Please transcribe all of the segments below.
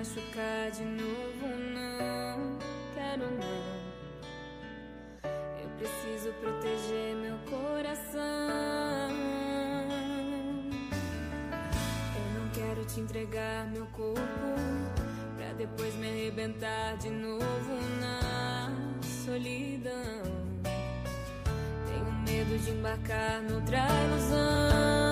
machucar de novo, não quero não. Eu preciso proteger meu coração. Eu não quero te entregar meu corpo pra depois me arrebentar de novo na solidão. Tenho medo de embarcar noutra ilusão.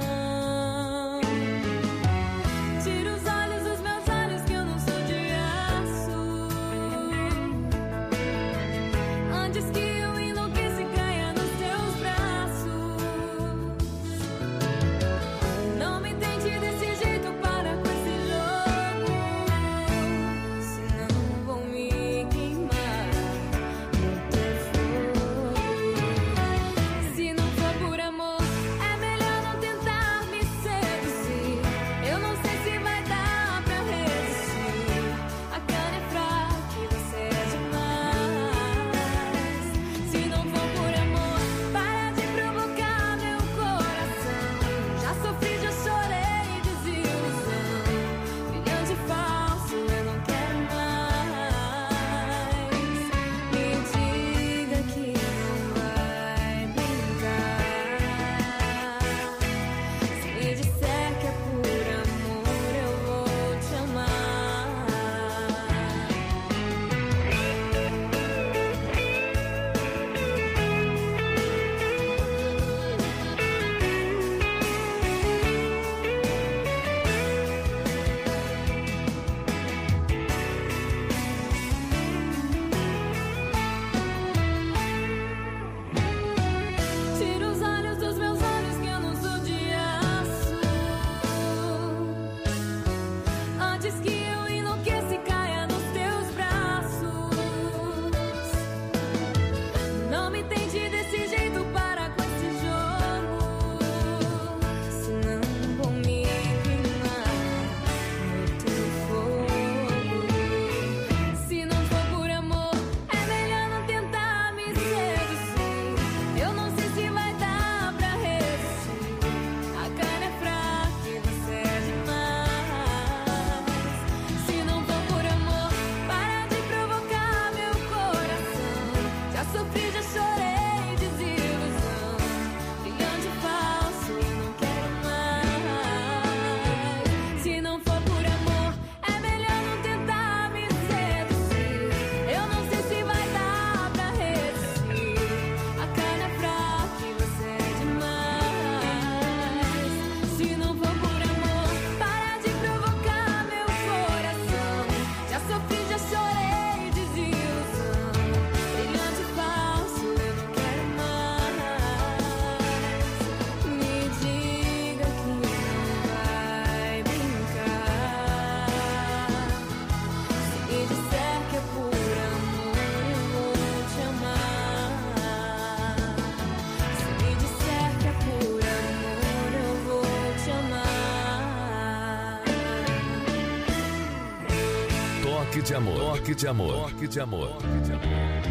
de amor, toque de amor, toque de amor, toque de amor.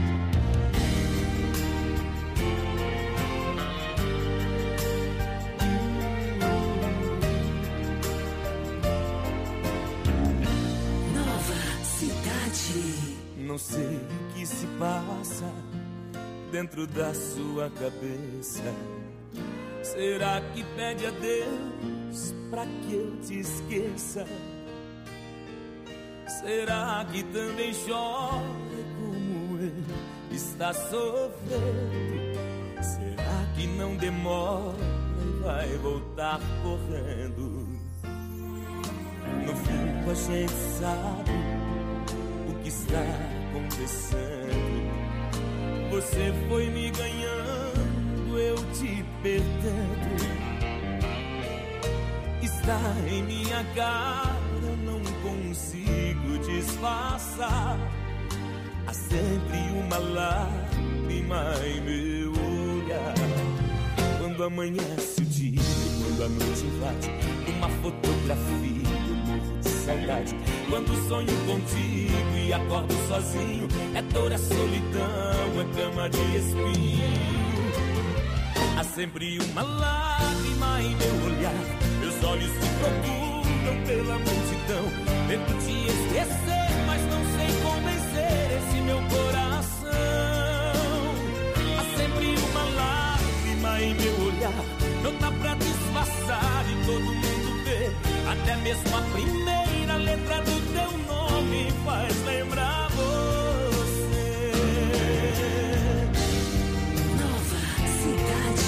Não sei o que se passa dentro da sua cabeça. Será que pede a Deus pra que eu te esqueça? Será que também chora como ele está sofrendo? Será que não demora e vai voltar correndo? No fim a gente sabe o que está acontecendo. Você foi me ganhando, eu te perdendo. Está em minha cara, não consigo disfarçar. Há sempre uma lágrima em meu olhar. Quando amanhece o dia, quando a noite invade uma fotografia, eu morro de saudade. Quando sonho contigo e acordo sozinho, é dor, é solidão, é cama de espinho. Há sempre uma lágrima em meu olhar. Meus olhos se procuram pela multidão, tento te esquecer, mas não sei convencer esse meu coração. Há sempre uma lágrima em meu olhar, não dá pra disfarçar e todo mundo vê. Até mesmo a primeira letra do teu nome faz lembrar você. Nova Cidade.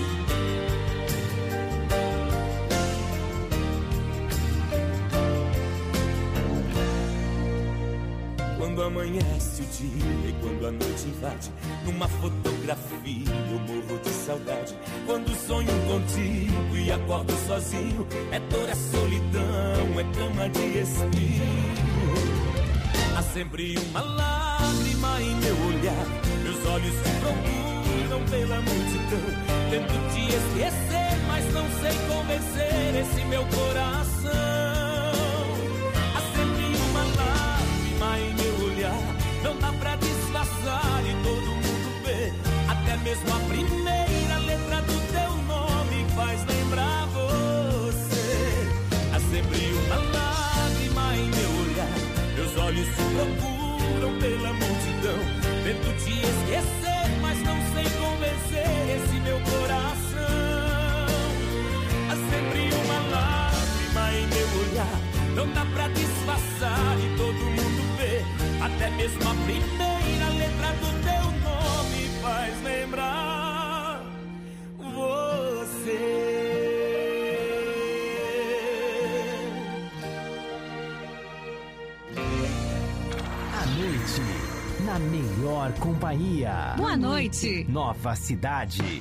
Quando amanhece o dia e quando a noite invade, numa fotografia eu morro de saudade. Quando sonho contigo e acordo sozinho, é dor, é solidão, é cama de espinho. Há sempre uma lágrima em meu olhar, meus olhos te procuram pela multidão. Tento te esquecer, mas não sei convencer esse meu coração. Há sempre uma lágrima em meu olhar, não dá pra disfarçar e todo mundo vê. Até mesmo a primeira letra do teu nome faz lembrar você. Há sempre uma lágrima em meu olhar, meus olhos te procuram pela multidão. Tento te esquecer, mas não sei convencer esse meu coração. Há sempre uma lágrima em meu olhar, não dá pra disfarçar e todo mundo vê. Até mesmo a primeira letra do teu nome faz lembrar você. À noite, na melhor companhia. Boa noite. Nova Cidade.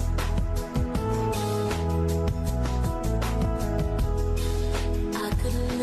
I could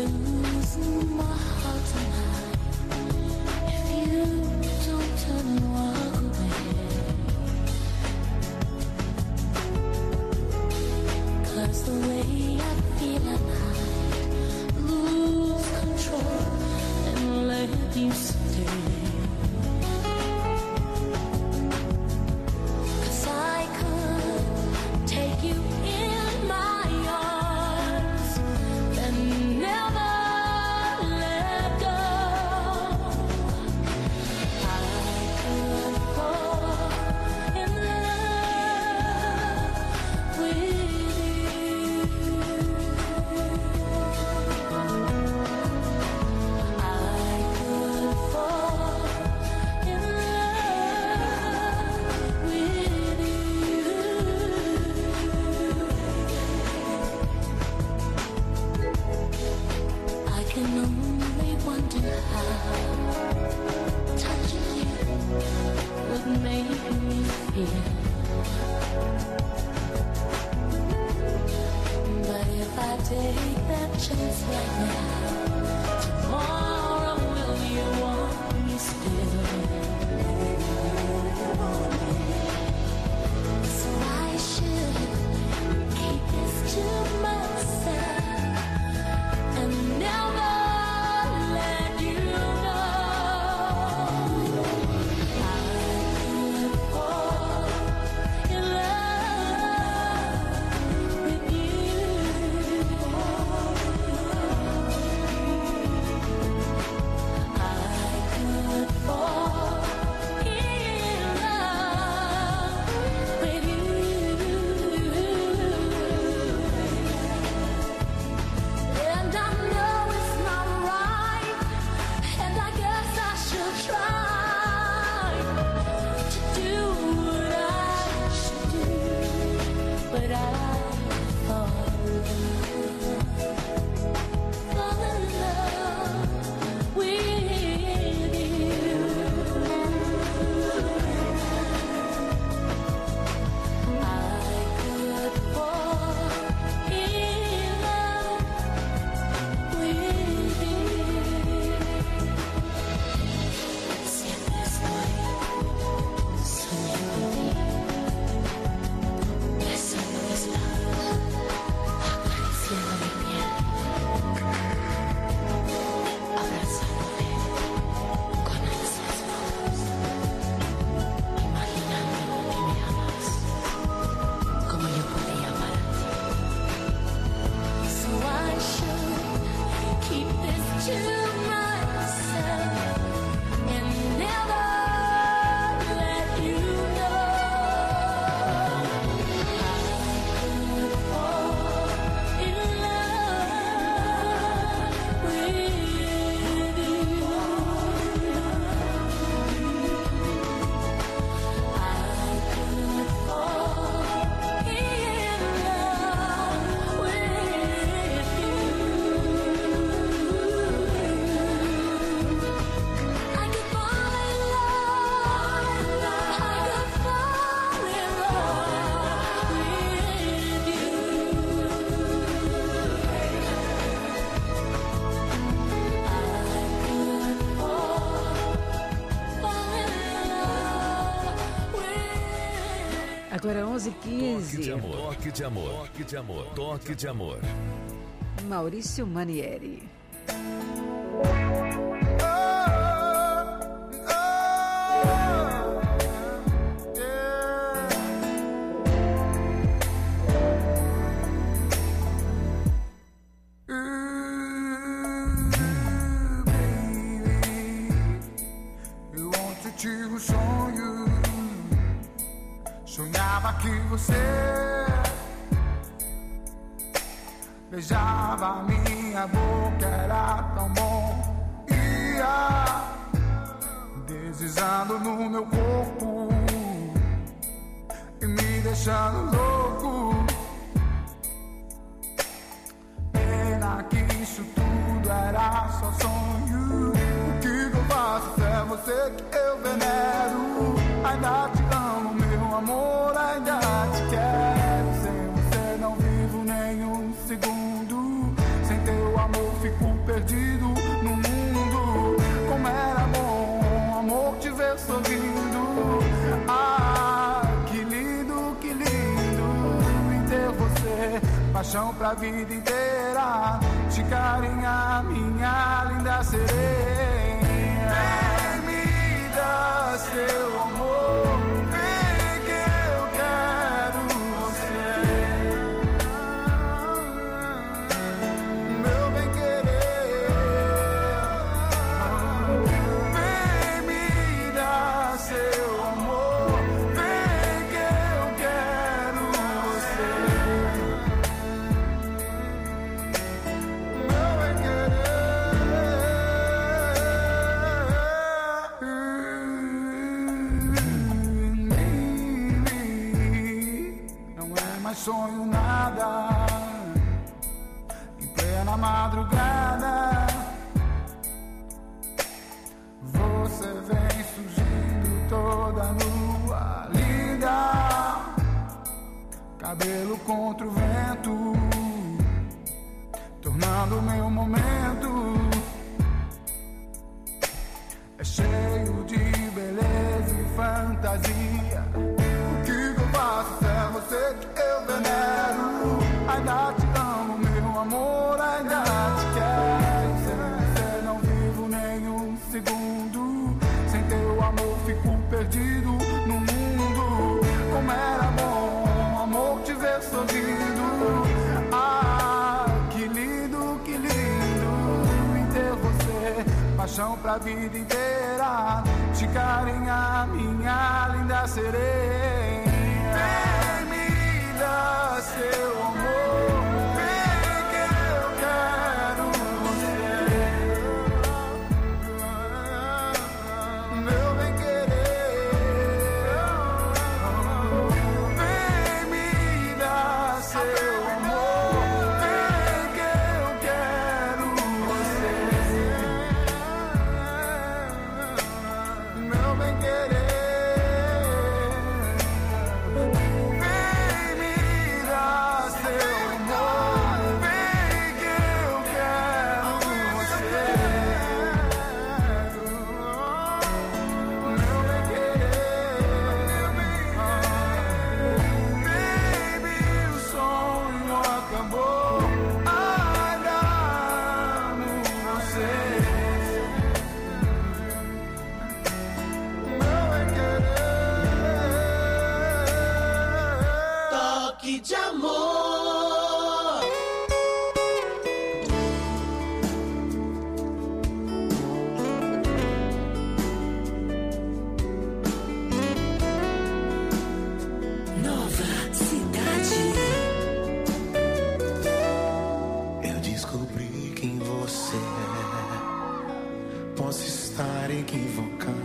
Agora 11h15. Toque de amor, toque de amor, toque de amor, toque de amor. Maurício Manieri. Sonhava que você beijava minha boca, era tão bom. Ia deslizando no meu corpo e me deixando louco. Pena que isso tudo era só sonho. O que eu faço se é você que eu venero? Ainda te amo, meu amor, ainda te quero. Sem você não vivo nem um segundo. Sem teu amor fico perdido no mundo. Como era bom, amor, te ver sorrindo. Ah, que lindo em ter você. Paixão pra vida inteira. Te carinhar, minha linda sereia. Me dá seu amor, vem que eu quero você. Meu bem querer, vem me dar seu amor, vem que eu quero você. Meu bem querer. Sonho nada, em plena madrugada, você vem surgindo toda nua, linda, cabelo contra o vento, tornando meu momento. É cheio de beleza e fantasia. O que eu faço se é você que eu venero? Ainda te amo, meu amor, ainda te quero. Sem você não vivo nem um segundo. Sem teu amor fico perdido no mundo. Como era bom, amor, te ver sorrindo. Ah, que lindo em ter você. Paixão pra vida inteira. Te carinhar, minha linda sereia. Vem me dar seu amor, vem que eu quero você. Meu bem querer, vem me dar seu amor, vem que eu quero você. Meu bem querer. De amor. Nova Cidade. Eu descobri quem você é. Posso estar equivocada,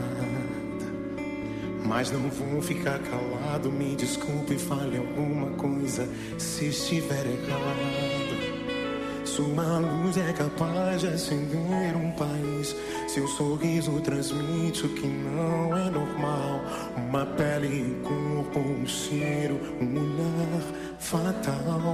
mas não vou ficar calado. Me desculpe, fale alguma coisa se estiver errado. Sua luz é capaz de acender um país. Seu sorriso transmite o que não é normal. Uma pele e corpo, um cheiro, um olhar fatal.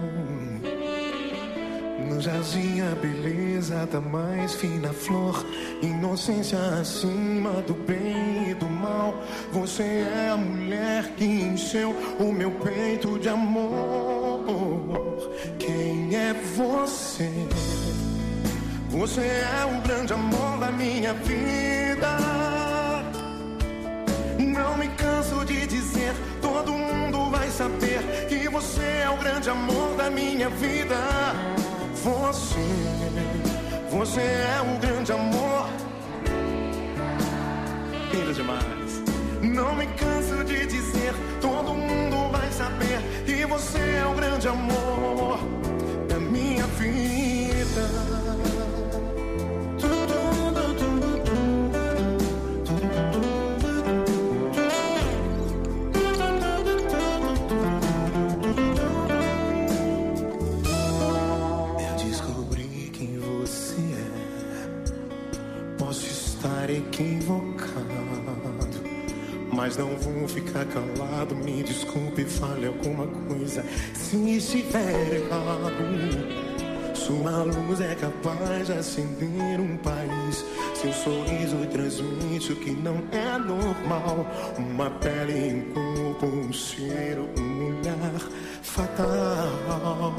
No jardim a beleza da mais fina flor. Inocência acima do bem e do mal. Você é a mulher que encheu o meu peito de amor. Quem é você? Você é o grande amor da minha vida. Não me canso de dizer, todo mundo vai saber que você é o grande amor da minha vida. Você é o grande amor. Lindo demais. Não me canso de dizer, todo mundo vai saber que você é o grande amor da minha vida. Equivocado, mas não vou ficar calado. Me desculpe, fale alguma coisa se estiver errado. Sua luz é capaz de acender um país. Seu sorriso transmite o que não é normal. Uma pele, um corpo, um cheiro, um olhar fatal.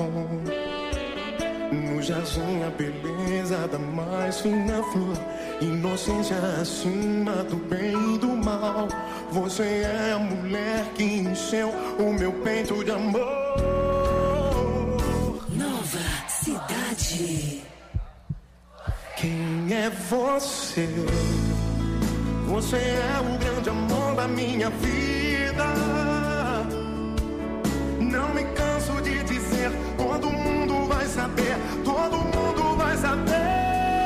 No jardim a beleza da mais fina flor, inocência acima do bem e do mal. Você é a mulher que encheu o meu peito de amor. Nova Cidade. Quem é você? Você é o grande amor da minha vida. Não me canso de dizer, todo mundo vai saber, todo mundo vai saber.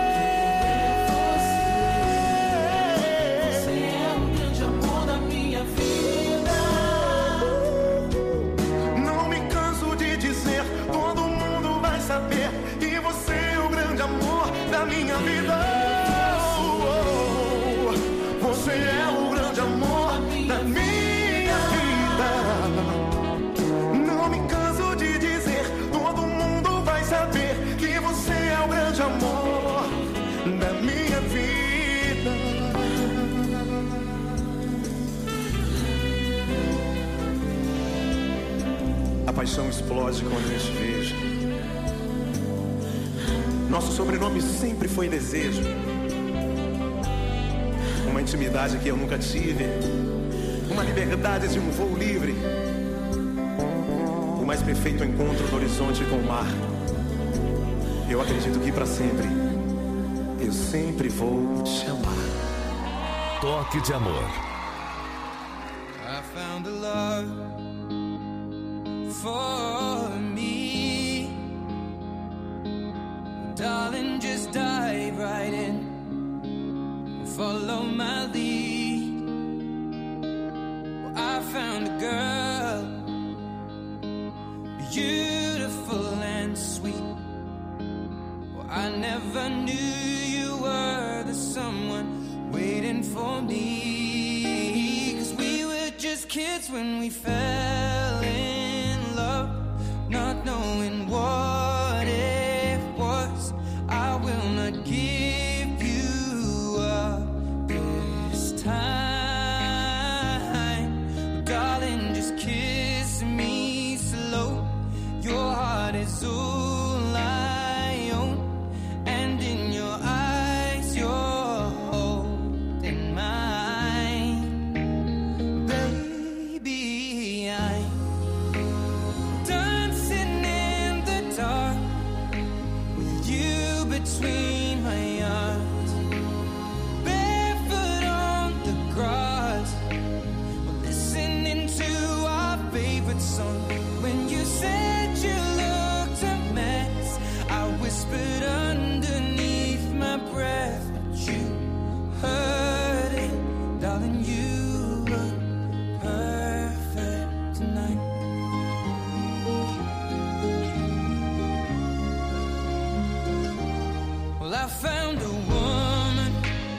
Da minha vida, você é o grande amor da minha vida. Não me canso de dizer, todo mundo vai saber que você é o grande amor da minha vida. A paixão explode quando eu te vejo. Nosso sobrenome sempre foi desejo. Uma intimidade que eu nunca tive. Uma liberdade de um voo livre. O mais perfeito encontro do horizonte com o mar. Eu acredito que para sempre eu sempre vou te amar. Toque de Amor. I found a love for me. Darling, just dive right in, follow my lead. Well, I found a girl, beautiful and sweet. Well, I never knew you were the someone waiting for me. 'Cause we were just kids when we fell in love, not knowing what it was. I will not give you up this time. Darling, just kiss me slow. Your heart is all I own, and in your eyes you're holding mine. Baby, I'm dancing in the dark with you between my arms, barefoot on the grass, listening to our favorite song. When you said you looked a mess, I whispered underneath my breath, but you heard it, darling. You look perfect tonight. Well, I found a woman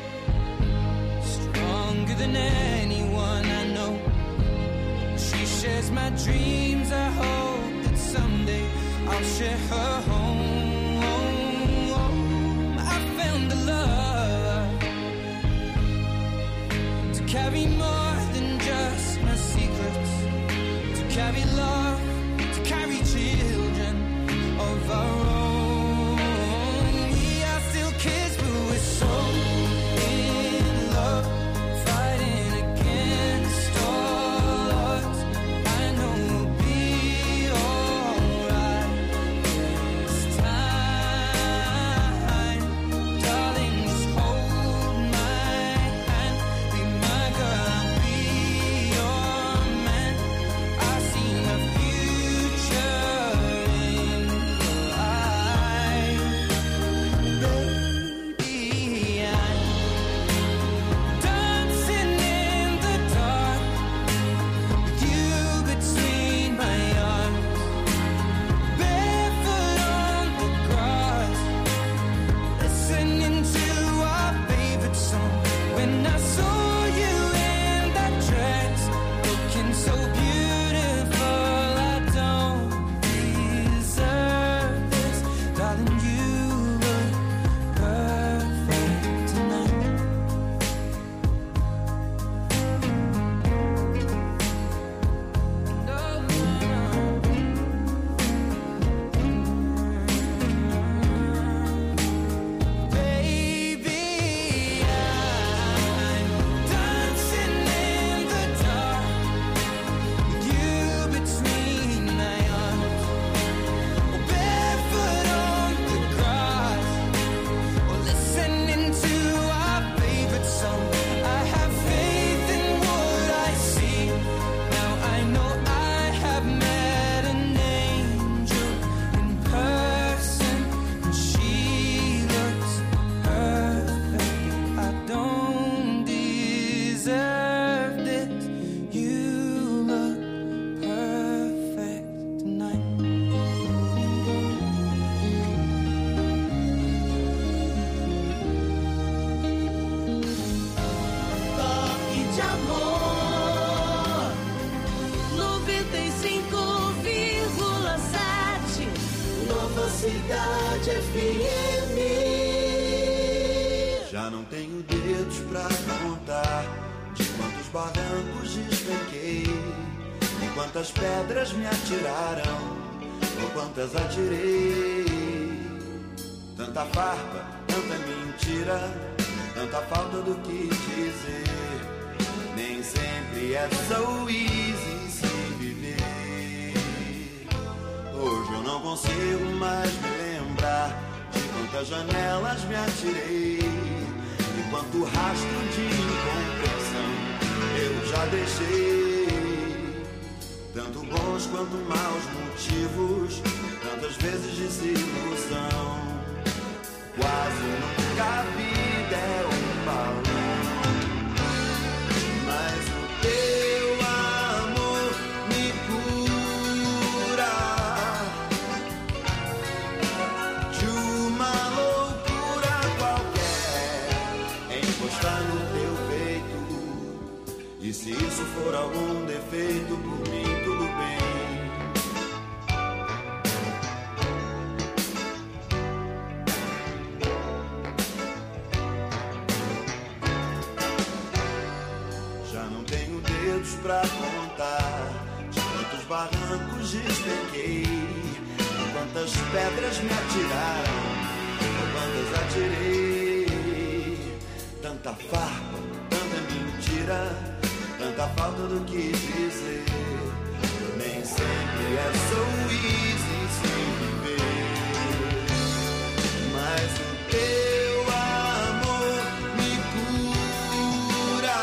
stronger than anyone I know. She shares my dreams. I hope that someday I'll share her home. I found a love to carry more than no secrets, to carry love, to carry children of our own. We are still kids, but we're so in love, fighting against all odds. I know we'll be alright this time, darling. Just hold my hand, be my girl, I'll be your man. I see the future in your eyes, baby. I'm dancing in the dark with you between my arms, barefoot on the grass, listening to our favorite song. When I saw you in that dress, looking so beautiful, I don't deserve this, darling. You look perfect tonight. Baby, I'm dancing in the dark with you between my arms, or barefoot on the grass, or listening to our favorite song. I have faith in what I see. Now I know I have met an angel in person, and she looks perfect. I don't deserve this. You look perfect tonight. Toque de amor, 95,7. Nova Cidade FM. Já não tenho dedos pra contar de quantos barrancos despenquei, de quantas pedras me atiraram, ou quantas atirei. Tanta farpa, tanta mentira, tanta falta do que dizer. Nem sempre é so easy se viver. Hoje eu não consigo mais me lembrar de quantas janelas me atirei, de quanto rastro de incompreensão eu já deixei. Tanto bons quanto maus motivos, tantas vezes desilusão. Quase nunca a vida é um balão, mas o teu amor me cura de uma loucura qualquer. É encostar no teu peito, e se isso for algum defeito, por mim tudo bem. Já não tenho dedos pra contar de quantos barrancos despenquei, de quantas pedras me atiraram, ou quantas atirei. Tanta farpa, tanta mentira, tanta falta do que dizer. Nem sempre é so easy se viver, mas o teu amor me cura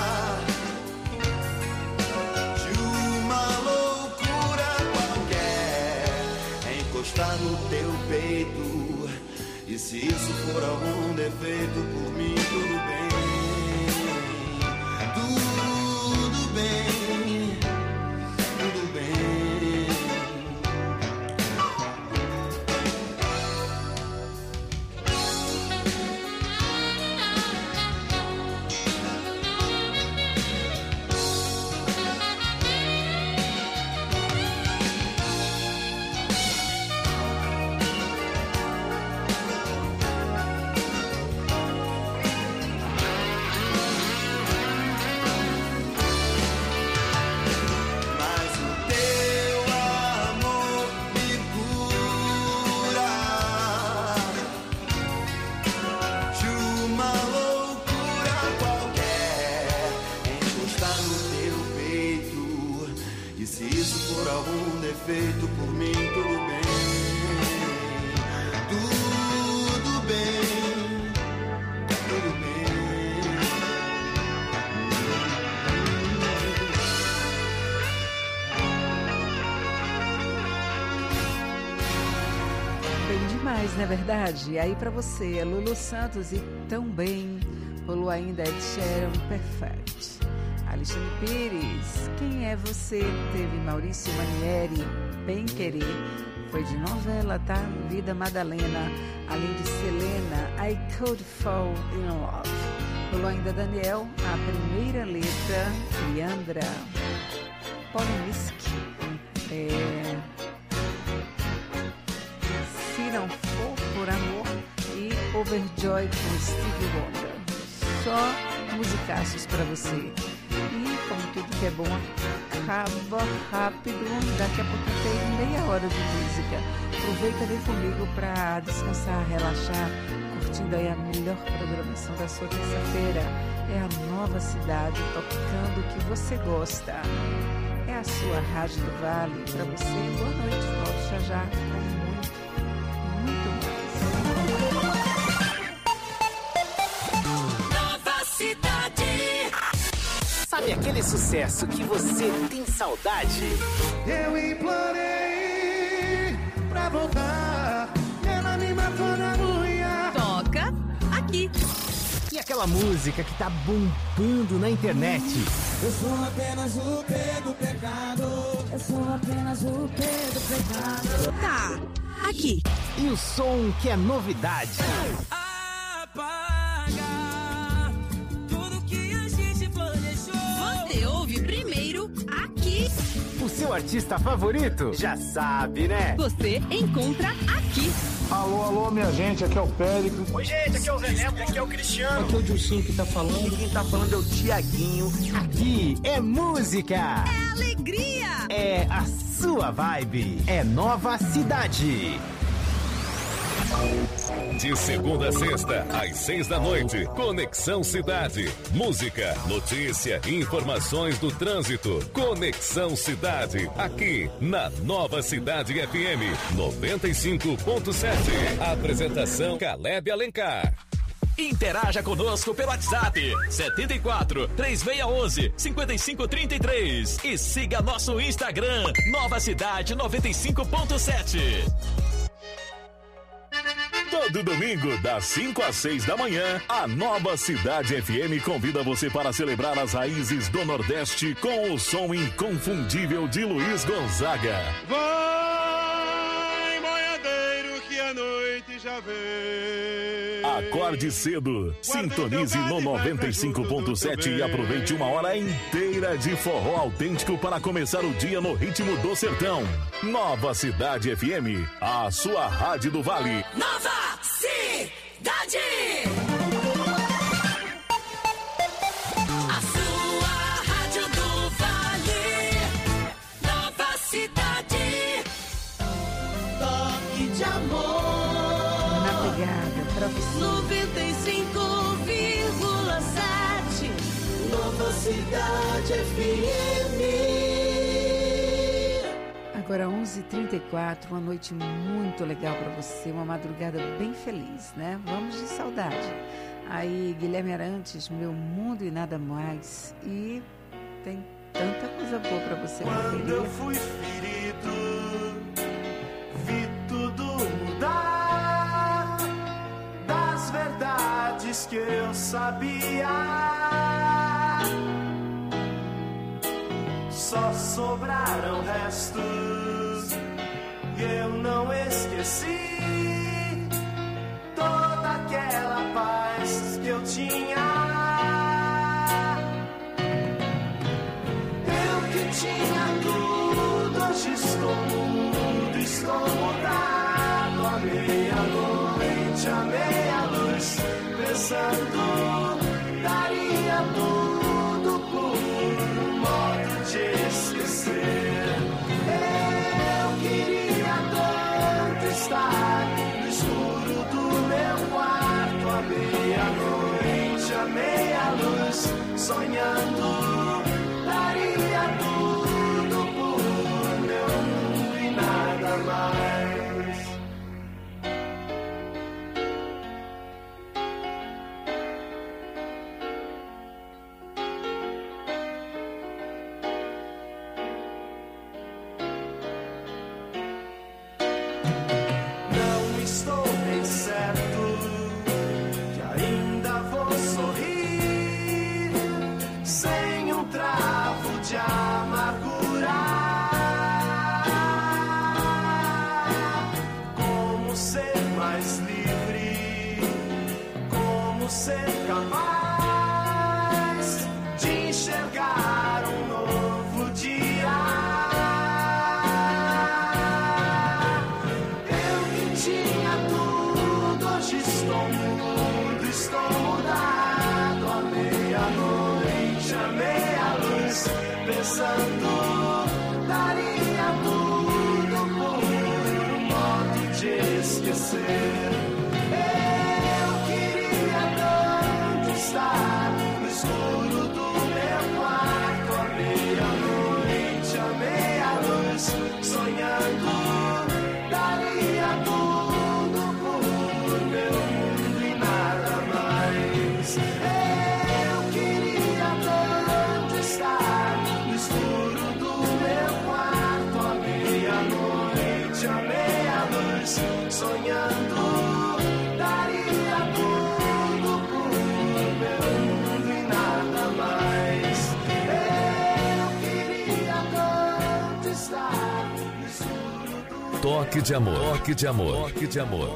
de uma loucura qualquer. É encostar no teu peito, e se isso for algum defeito, por mim tudo bem. Tudo bem, tudo bem. isso for algum defeito, por mim tudo bem. Tudo bem, tudo bem. Bem demais, não é verdade? E aí pra você, Lulu Santos e Tão Bem. Rolou ainda Ed Sheeran, Perfect. Alexandre Pires, Quem é Você? Teve Maurício Manieri, Bem Querer. Foi de novela, tá? Vida Madalena. Além de Selena, I Could Fall in Love. Rolou ainda Daniel, A Primeira Letra. Leandra, Polemisk. Se Não For Por Amor. E Overjoy com Stevie Wonder. Só musicaços pra você. E como tudo que é bom acaba rápido, daqui a pouco tem meia hora de música. Aproveita, vem comigo pra descansar, relaxar, curtindo aí a melhor programação da sua terça-feira. É a Nova Cidade tocando o que você gosta. É a sua Rádio do Vale. Pra você, boa noite. Volto já já com muito mais. Nova Cidade. Sabe aquele sucesso que você tem saudade? Eu implorei pra voltar, ela me matou na unha. Toca aqui. E aquela música que tá bombando na internet? Eu sou apenas o P do pecado. Eu sou apenas o P do pecado. Tá aqui. E o som que é novidade? Apaga tudo que a gente planejou. Você ouve primeiro aqui. O seu artista favorito? Já sabe, né? Você encontra aqui. Alô, alô, minha gente, aqui é o Périco. Oi, gente, aqui é o Zé Neto, aqui é o Cristiano. Aqui é o Dilcinho que tá falando. E quem tá falando é o Tiaguinho. Aqui é música. É alegria. É a sua vibe. É Nova Cidade. De segunda a sexta, às 6 da noite, Conexão Cidade. Música, notícia, informações do trânsito. Conexão Cidade, aqui na Nova Cidade FM 95.7. Apresentação Caleb Alencar. Interaja conosco pelo WhatsApp 74 3611 5533 e siga nosso Instagram Nova Cidade 95.7. Todo domingo, das 5 às 6 da manhã, a Nova Cidade FM convida você para celebrar as raízes do Nordeste com o som inconfundível de Luiz Gonzaga. Vai, boiadeiro, que a noite já vem. Acorde cedo, sintonize no 95.7 e aproveite uma hora inteira de forró autêntico para começar o dia no ritmo do sertão. Nova Cidade FM, a sua rádio do Vale. Nova Cidade. A sua rádio do Vale. Nova Cidade. Toque de amor. Na pegada pra você. 95,7. Nova Cidade FM. Agora 11h34, uma noite muito legal para você, uma madrugada bem feliz, né? Vamos de saudade. Aí, Guilherme Arantes, Meu Mundo e Nada Mais. E tem tanta coisa boa para você Quando conferir. eu fui ferido, vi tudo mudar. Das verdades que eu sabia, só sobraram restos. E eu não esqueci toda aquela paz que eu tinha. Eu que tinha tudo, hoje estou mudo, estou mudado. À meia-noite, à meia-luz, pensando, daria tudo por um modo de esquecer. Eu queria tanto estar no escuro do meu quarto, à meia-noite, à meia-luz, sonhando, daria tudo por de amargura. Como ser mais livre? Como ser capaz de enxergar um novo dia? Eu que tinha tudo, hoje estou mudo, estou mudado. À meia-noite, à meia-luz, pensando, daria tudo por um modo de esquecer. Eu queria tanto estar no escuro do meu quarto, à meia-noite, à meia-luz, sonhando, daria tudo por meu mundo e nada mais. Eu queria tanto estar no escuro do meu quarto, à meia-noite, à meia-luz, sonhando, daria tudo por meu mundo e nada mais. Eu queria tanto estar no escuro do Toque de amor, toque de amor, toque de amor.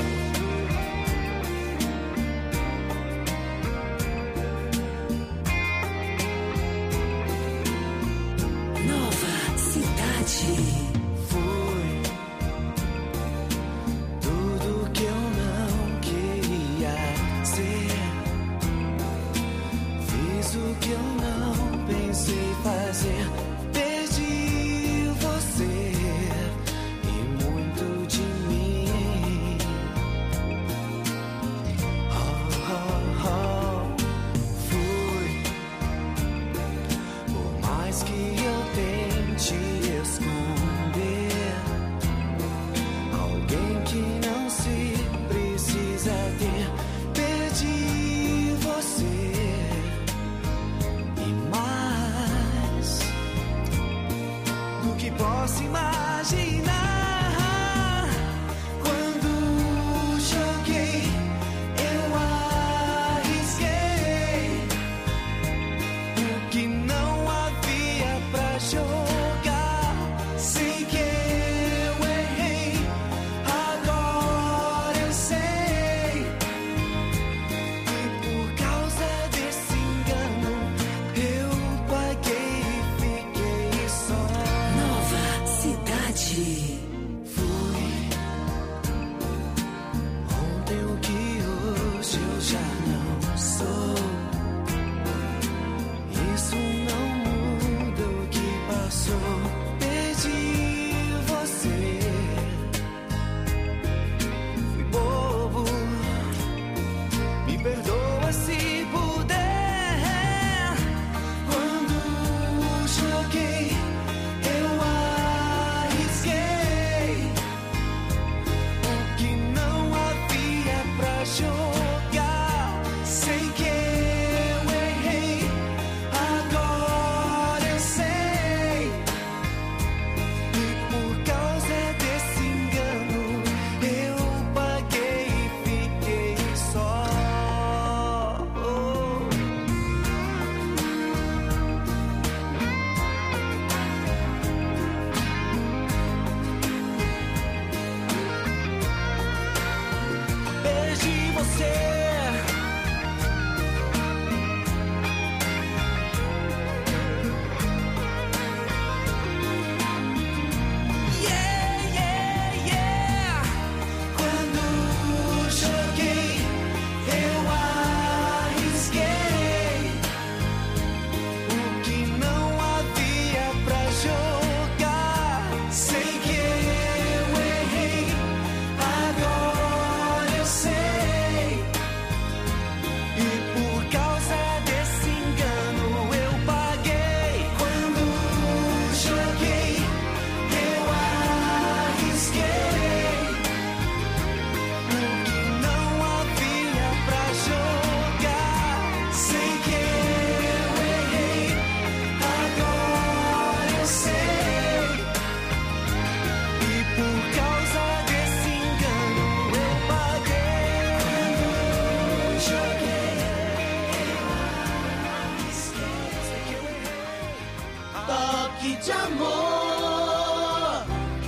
Nova Cidade. Foi tudo que eu não queria ser. Fiz o que eu não pensei fazer. Perdi você e muito de mim. Oh, oh, oh. Fui. Por mais que eu tente esconder, alguém que não se precisa ter. Perdi você e mais. ataque de amor.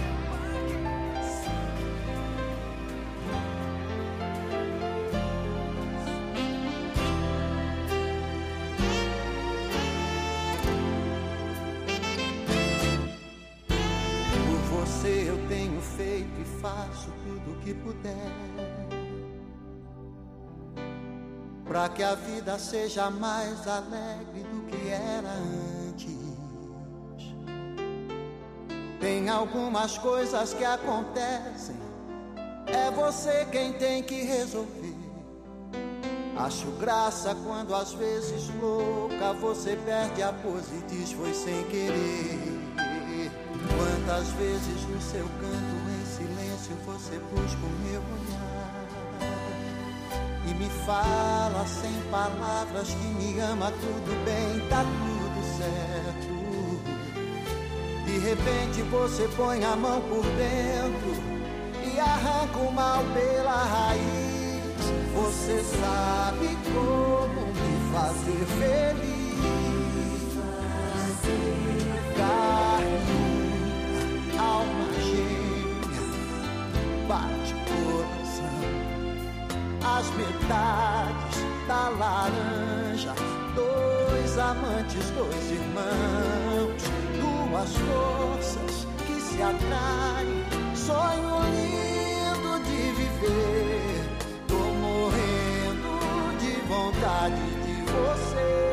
Por você eu tenho feito e faço tudo o que puder, pra que a vida seja mais alegre do que era antes. Tem algumas coisas que acontecem, é você quem tem que resolver. Acho graça quando às vezes louca você perde a pose e diz foi sem querer. Quantas vezes no seu canto em silêncio você busca o meu olhar e me fala sem palavras que me ama, tudo bem, tá tudo certo. De repente você põe a mão por dentro e arranca o mal pela raiz. Você sabe como me fazer feliz. Carne, alma gêmea, bate coração. As metades da laranja, dois amantes, dois irmãos, duas forças que se atraem, sonho lindo de viver. Tô morrendo de vontade de você.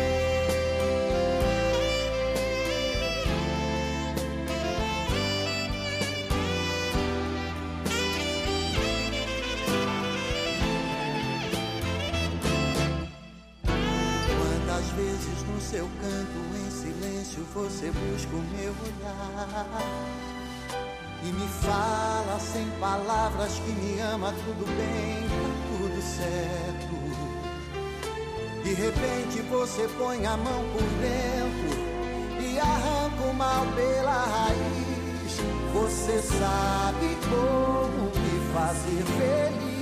Quantas vezes no seu canto em silêncio você busca o meu olhar e me fala sem palavras que me ama, tudo bem, tá tudo certo. De repente você põe a mão por dentro e arranca o mal pela raiz. Você sabe como me fazer feliz.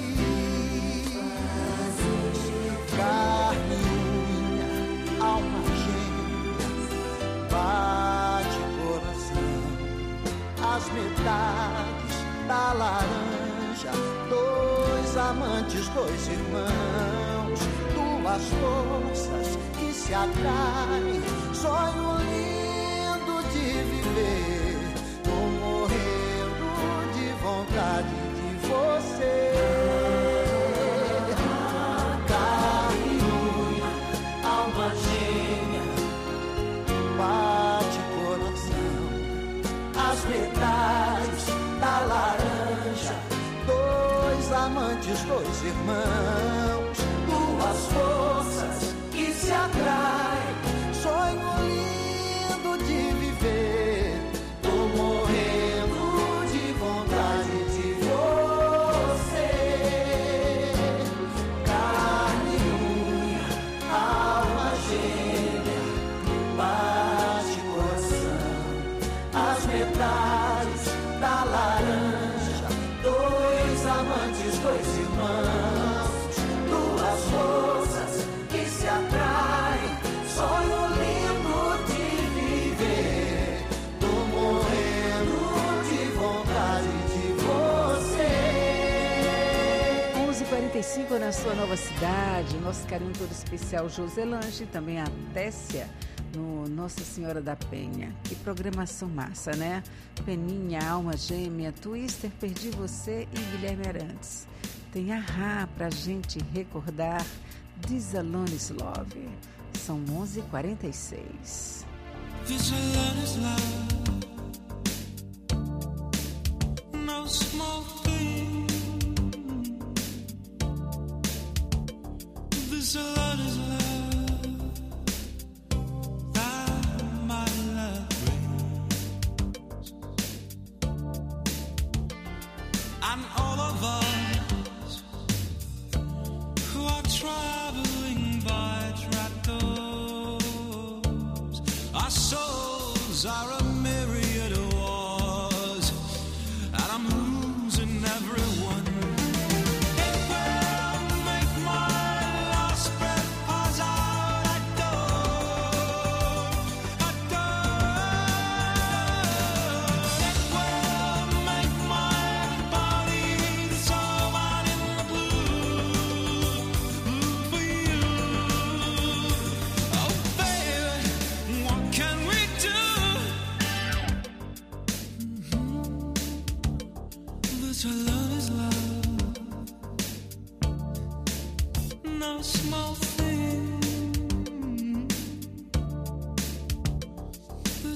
Carne, unha, alma gêmea, bate coração. As metades da laranja, dois amantes, dois irmãos, duas forças que se atraem, sonho lindo de viver. Tô morrendo de vontade de você. Carne, unha, alma gêmea, bate as metades da laranja, dois amantes, dois irmãos, duas forças que se atraem, sonho lindo de viver. Tô morrendo de vontade de você. Carne, unha, alma gêmea, bate as metades da laranja, dois amantes, dois irmãos, duas forças que se atraem, sonho lindo de viver. Tô morrendo de vontade de você. 11h45 na sua nova cidade. Nosso carinho todo especial Joselange, também a Tessia no Nossa Senhora da Penha. Que programação massa, né? Peninha, Alma Gêmea, Twister, Perdi Você e Guilherme Arantes. Tem Ahá pra gente recordar, This Alone is Love. São 11h46. This alone is love. No small thing. This alone is love. And all of us who are traveling by tractors, our souls are a myriad of wars, and I'm losing everyone. It will make my last breath pass out. I don't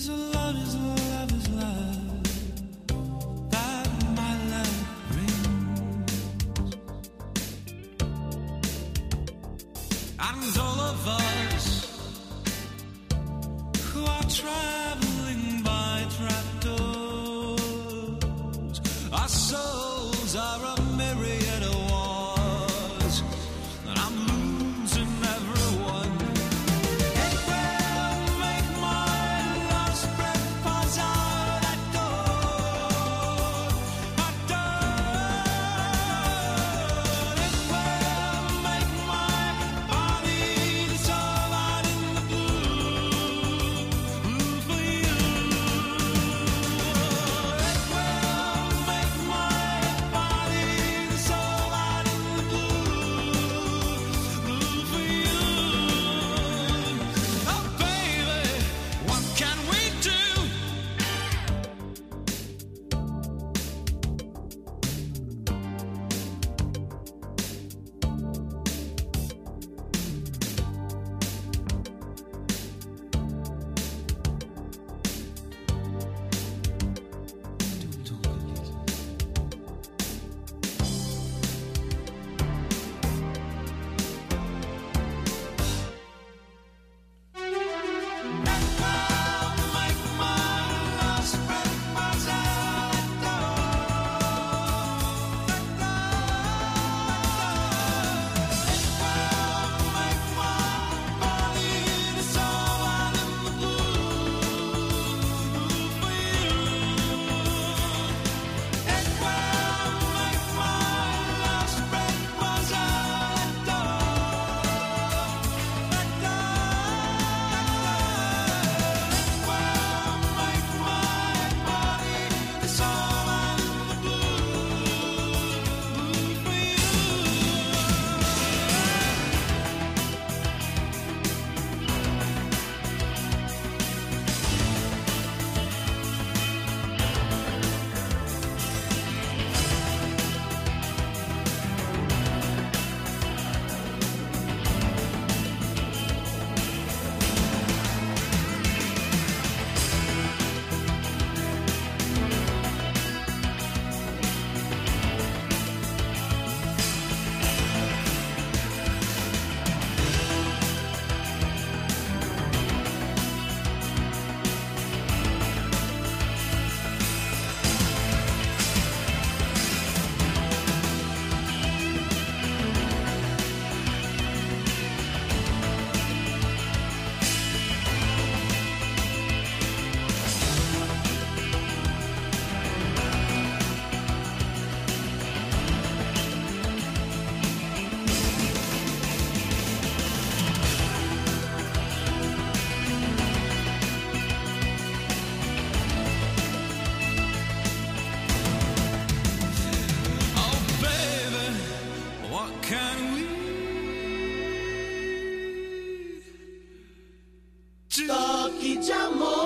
Toque de amor.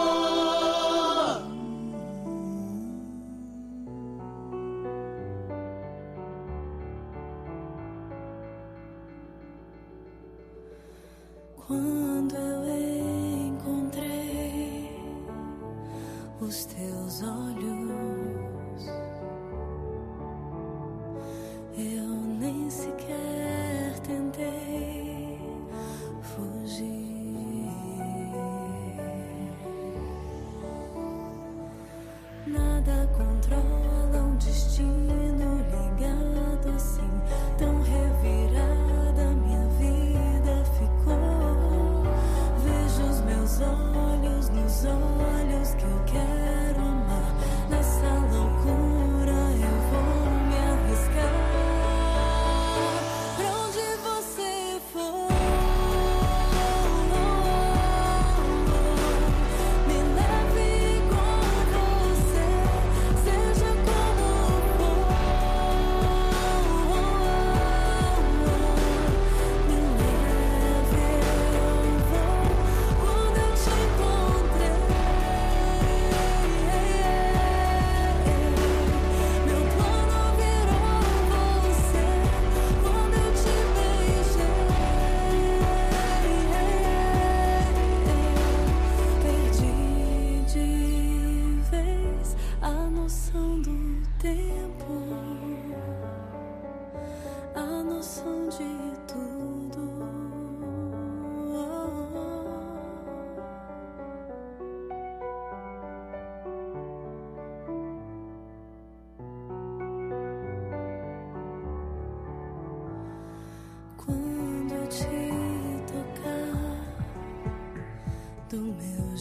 Quando eu encontrei os teus olhos, eu nem sequer tentei fugir. Nada controla um destino ligado assim, tão revirada minha vida ficou. Vejo os meus olhos nos olhos que eu quero amar. Nessa loucura eu vou me arriscar. Pra onde você for, me leve com você, seja como for. Me leve, eu vou. Quando eu te encontrei,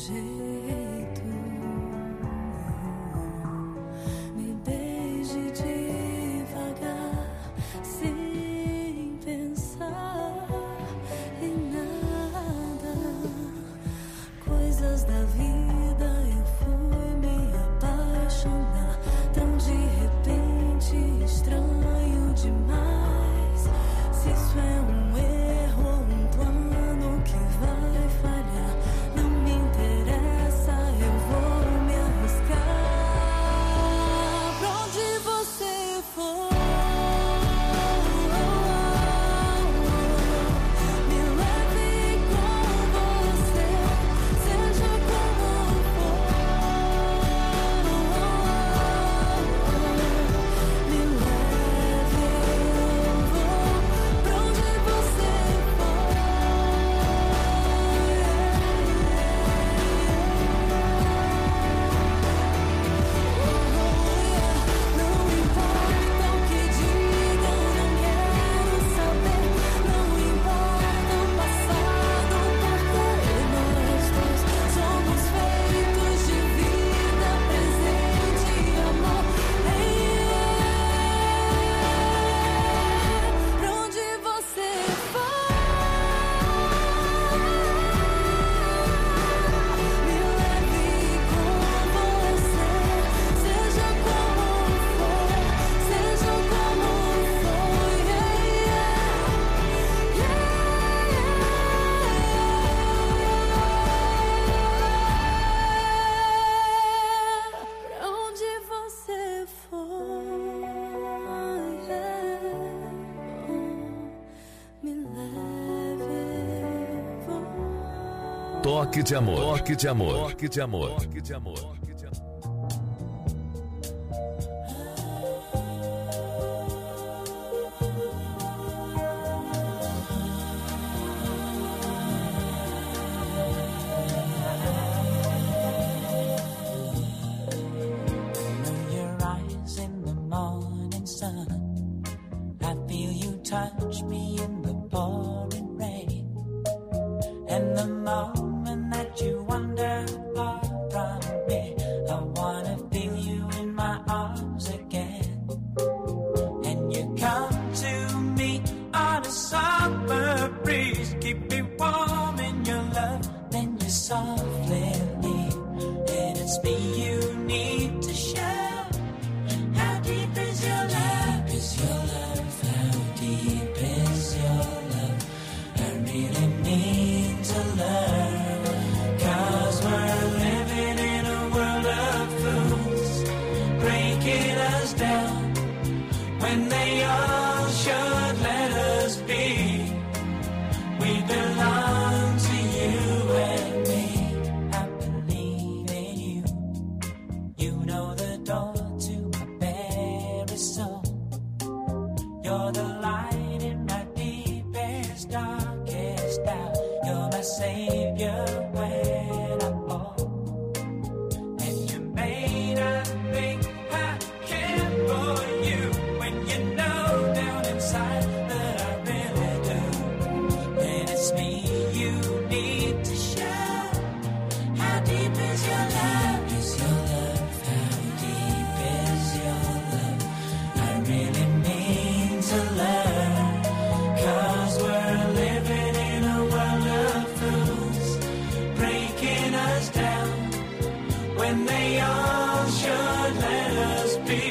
jeito. Me beije devagar, sem pensar em nada. Coisas da vida eu fui me apaixonar tão de repente, estranho demais. Se isso é um erro ou um plano que vai falhar, não me interessa, eu vou me arriscar. Pra onde você for, me leve com você, seja como for. Me leve, eu vou pra onde você for. Não importa o que digam, não quero saber. Não importa o passado, porque nós dois somos feitos de vida, presente e amor. Pra onde você for, me leve com você, seja como for, seja como pra onde você for, me leve, vou. Toque de amor. Toque de amor. Toque de amor. Toque de amor. Your eyes in the morning sun, I feel you touch me in the pouring rain. And the moment that you wander far from me, I wanna feel you in my arms again. And you come to me on a summer breeze, keep me warm in your love, then you softly leave. And it's me you need to show. How deep is your love? Is your love? How deep is your love? I really need to learn. 'Cause we're living in a world of fools, breaking us down when they all should let us be. We belong to you and me. I believe in you. You know the door to my very soul. You're the light in my deepest, darkest doubt. You're my savior when I fall. And you may not think I care for you when you know down inside that I really do. And it's me you need to show. How deep is your love? Is your love? How deep is your love? I really need to learn. 'Cause we're living in a world of fools, breaking us down when they all should let us be.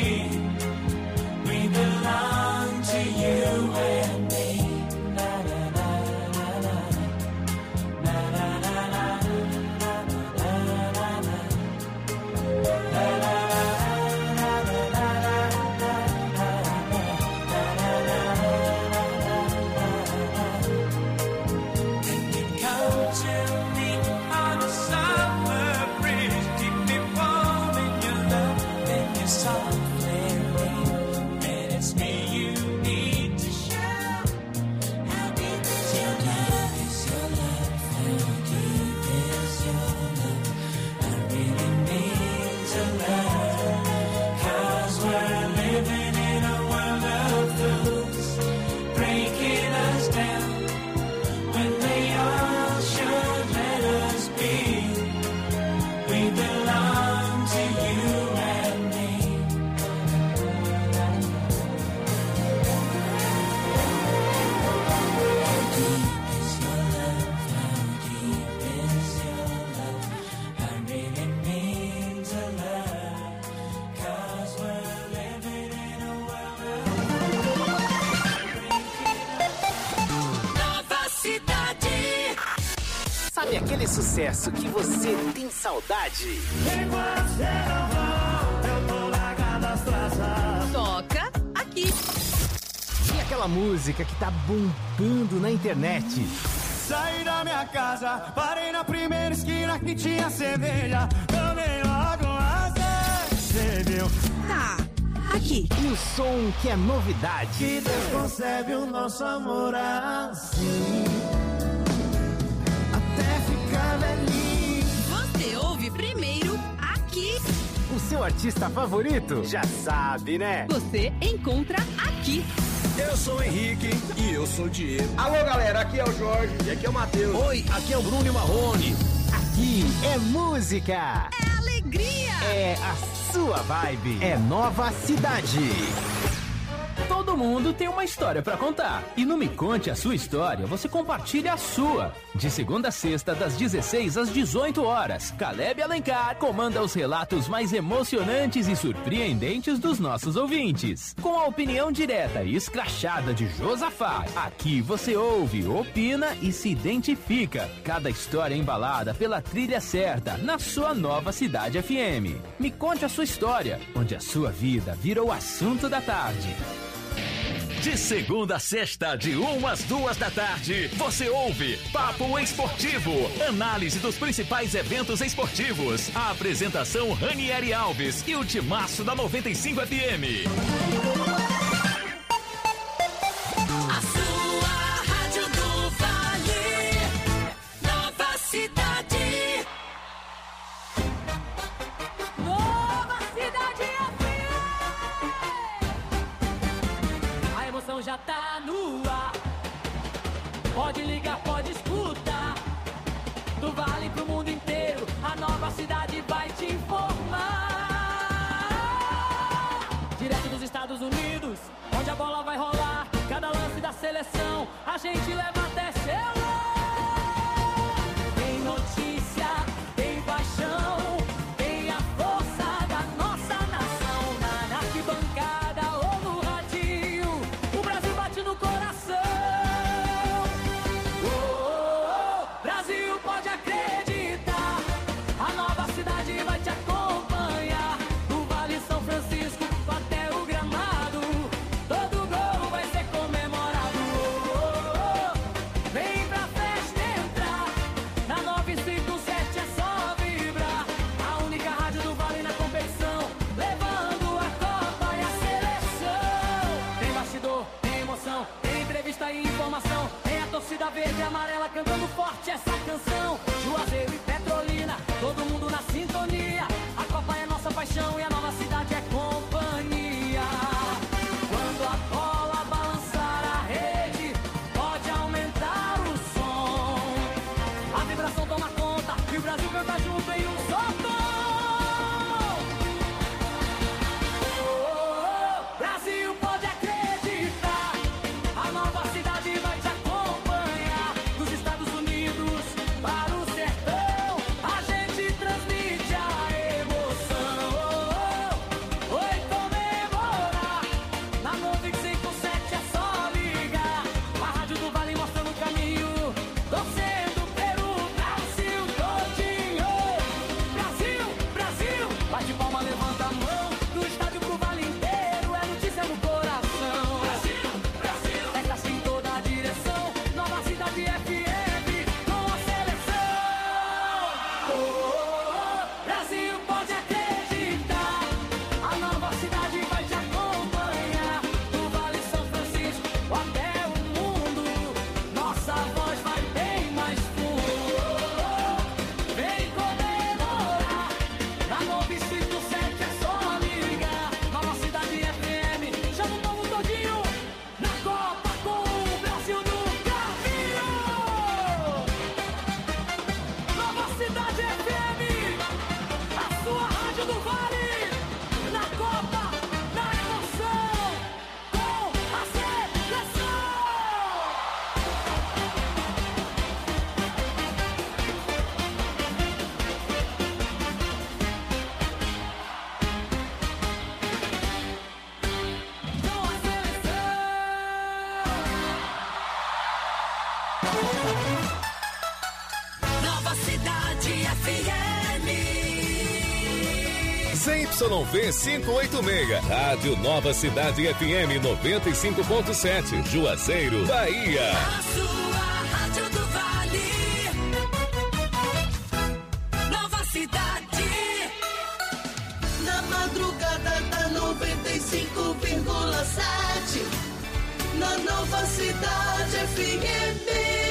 We belong to you and me. Na na na na na. Na na na na. Na na na na. Na na come to me on a summer breeze, keep me warm in your love, then you softly aquele sucesso que você tem saudade? Enquanto você não volta, eu tô largando as traças. Toca aqui. E aquela música que tá bombando na internet? Saí da minha casa, parei na primeira esquina que tinha cerveja. Tomei logo você viu? Tá aqui. E o som que é novidade? Que Deus concebe o nosso amor assim, até ficar velhinho. Você ouve primeiro aqui. O seu artista favorito? Já sabe, né? Você encontra aqui. Eu sou o Henrique e eu sou o Diego. Alô, galera, aqui é o Jorge e aqui é o Matheus. Oi, aqui é o Bruno e o Marrone. Aqui é música. É alegria. É a sua vibe. É Nova Cidade. Todo mundo tem uma história pra contar. E no Me Conte a Sua História, você compartilha a sua. De segunda a sexta, das 16 às 18 horas. Caleb Alencar comanda os relatos mais emocionantes e surpreendentes dos nossos ouvintes. Com a opinião direta e escrachada de Josafá. Aqui você ouve, opina e se identifica. Cada história embalada pela trilha certa, na sua Nova Cidade FM. Me Conte a Sua História, onde a sua vida vira o assunto da tarde. De segunda a sexta, de 1 às 2 da tarde, você ouve Papo Esportivo, análise dos principais eventos esportivos. A apresentação Ranieri Alves e o timaço da 95 FM. A sua rádio do Vale, Nova Cidade. Nova Cidade A emoção já tá no ar. Pode ligar, pode escutar. Do Vale pro mundo inteiro, a Nova Cidade vai te informar. Direto dos Estados Unidos, onde a bola vai rolar. Cada lance da seleção, a gente leva até celular. Tem notícia, tem paixão, tem a força da nossa nação. Na arquibancada ou no radinho, o Brasil bate no coração. Oh, oh, oh, Brasil pode acreditar, a Nova Cidade vai te acompanhar. Do Vale São Francisco até o gramado, todo gol vai ser comemorado. Oh, oh, oh, vem pra festa entrar, na 957 é só vibrar. A única rádio do Vale na competição, levando a Copa e a seleção. Tem bastidor, tem emoção, tem entrevista e informação. Tem a torcida verde e amarela cantando forte essa canção. Juazeiro e Petrolina, todo mundo na sintonia. A Copa é nossa paixão e a Nova Cidade é companhia. Quando a bola balançar a rede, pode aumentar o som. A vibração toma conta e o Brasil canta junto em um só tom. Oh, oh, oh, Brasil pode acreditar, a Nova Cidade vai te acompanhar. Dos Estados Unidos para o sertão, a gente transmite a emoção. Oh, oh, oi, comemorar, na 957 é só ligar. A rádio do Vale mostrando o caminho, torcendo pelo Brasil todinho. Brasil, Brasil, bate palma, levanta a mão. Do estádio pro Vale inteiro, é notícia no coração. Brasil, Brasil, festa em toda a direção. Nova Cidade FM com a seleção. Oh, oh, oh, Brasil pode acreditar, a Nova Cidade vai te acompanhar. Do Vale São Francisco até o mundo, nossa voz vai bem mais fundo. Vem comemorar, na 957 é só ligar. Nova Cidade FM, chama o povo todinho, na Copa com o Brasil no caminho. Nova Cidade FM, a sua rádio do Vale, na Copa, na emoção, com a seleção. Nova Cidade. ZYV 586, Rádio Nova Cidade FM 95.7, Juazeiro, Bahia. A sua Rádio do Vale. Nova Cidade. Na madrugada da 95,7. Na Nova Cidade FM.